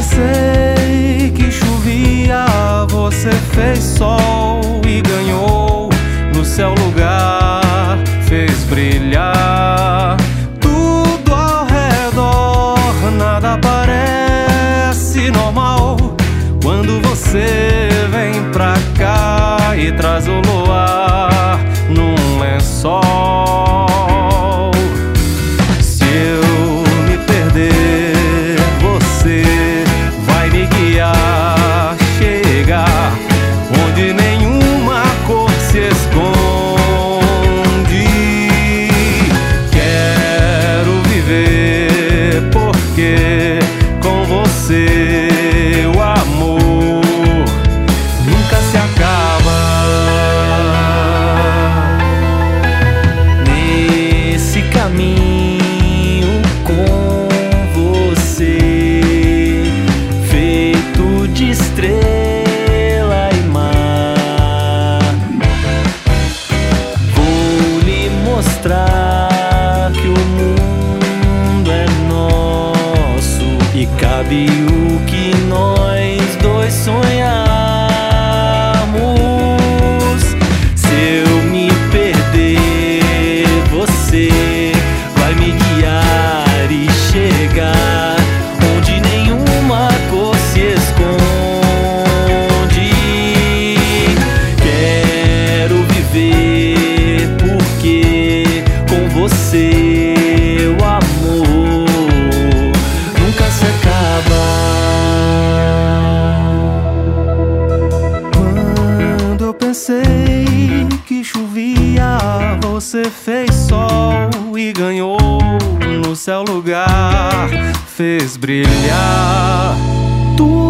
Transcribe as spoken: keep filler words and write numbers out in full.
pensei que chovia, você fez sol e ganhou no céu lugar, fez brilhar tudo ao redor. Nada parece normal quando você vem pra cá e traz o luar num lençol. Se eu me perder, você vai me guiar, chegar onde nenhuma cor se esconde. Quero viver porque com você o amor nunca se acaba. Nesse caminho com você, feito de estrela e mar, vou lhe mostrar que o mundo é nosso e cabe o que nós dois sonharmos. Se eu me perder, você vai me guiar e chegar onde nenhuma cor se esconde. Quero viver porque com você o amor nunca se acaba. Quando eu pensei que chovia, você fez sol e ganhou no céu lugar, fez brilhar tudo